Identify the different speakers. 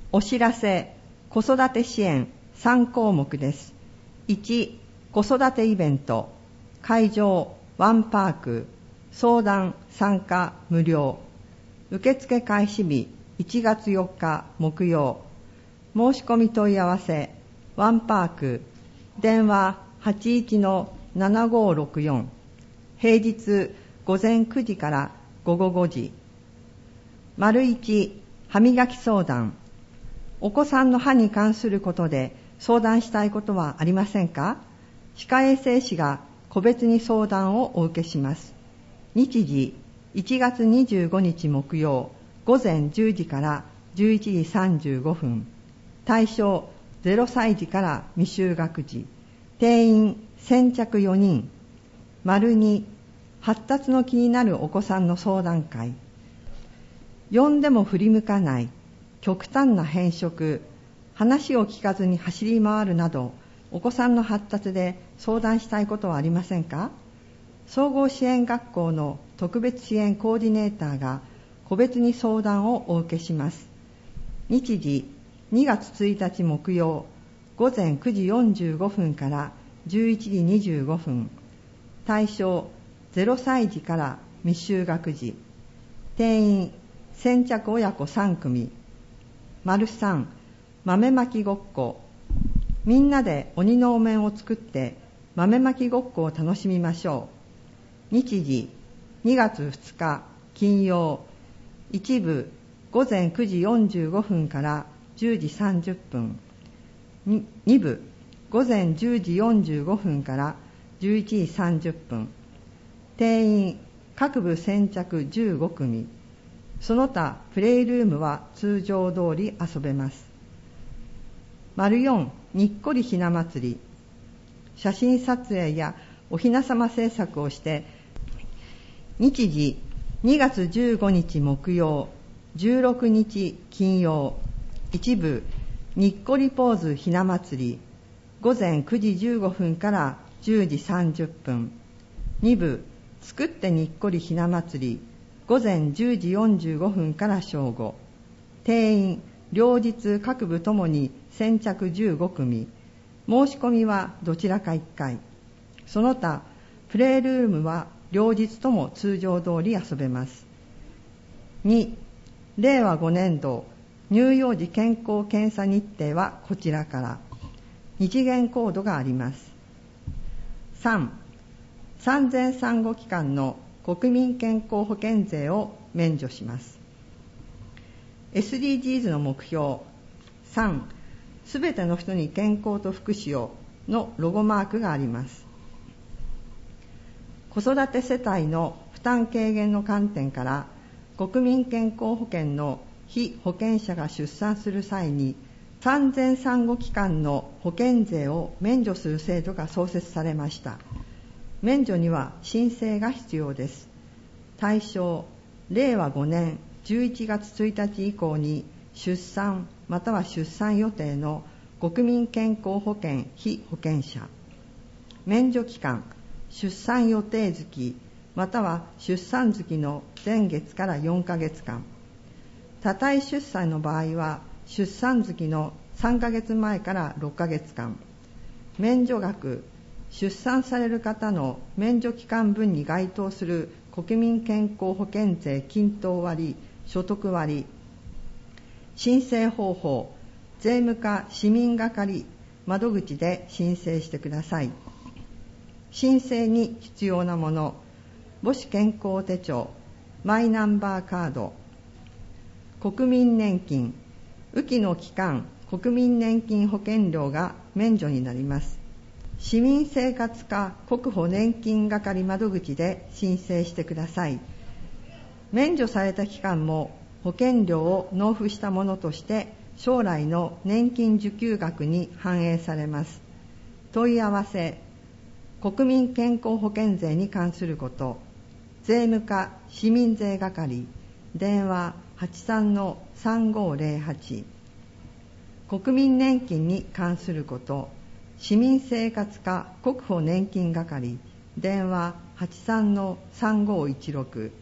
Speaker 1: お知らせ、子育て支援3項目です。1、子育てイベント、会場ワンパーク、相談参加無料。受付開始日1月4日木曜。申し込み問い合わせ、ワンパーク、電話 81-7564、平日午前9時から午後5時。1、歯磨き相談。お子さんの歯に関することで相談したいことはありませんか？歯科衛生士が個別に相談をお受けします。日時1月25日木曜午前10時から11時35分。対象0歳児から未就学児。定員先着4人。2、発達の気になるお子さんの相談会。呼んでも振り向かない、極端な偏食、話を聞かずに走り回るなど、お子さんの発達で相談したいことはありませんか？総合支援学校の特別支援コーディネーターが個別に相談をお受けします。日時2月1日木曜午前9時45分から11時25分。対象0歳児から未就学児。定員先着親子3組。3、豆まきごっこ。みんなで鬼のお面を作って豆まきごっこを楽しみましょう。日時2月2日金曜。一部午前9時45分から10時30分。2部午前10時45分から11時30分。定員各部先着15組。その他プレイルームは通常通り遊べます。4、にっこりひな祭り。写真撮影やおひなさま制作をして、日時2月15日木曜、16日金曜。一部にっこりポーズひな祭り。午前9時15分から10時30分。2部作ってにっこりひな祭り。午前10時45分から正午。定員両日各部ともに先着15組。申し込みはどちらか1回。その他プレイルームは両日とも通常通り遊べます。2、令和5年度乳幼児健康検査日程はこちらから。2次元コードがあります。3、産前産後期間の国民健康保険税を免除します。SDGs の目標3、すべての人に健康と福祉をのロゴマークがあります。子育て世帯の負担軽減の観点から、国民健康保険の被保険者が出産する際に産前産後期間の保険税を免除する制度が創設されました。免除には申請が必要です。対象、令和5年11月1日以降に出産または出産予定の国民健康保険被保険者。免除期間、出産予定月または出産月の前月から4ヶ月間。多胎出産の場合は出産月の3ヶ月前から6ヶ月間。免除額、出産される方の免除期間分に該当する国民健康保険税均等割、所得割。申請方法、税務課市民係窓口で申請してください。申請に必要なもの、母子健康手帳、マイナンバーカード、国民年金、雨季の期間、国民年金保険料が免除になります。市民生活課国保年金係窓口で申請してください。免除された期間も保険料を納付したものとして将来の年金受給額に反映されます。問い合わせ、国民健康保険税に関すること、税務課市民税係、電話 83-3508。国民年金に関すること、市民生活課国保年金係、電話 83-3516。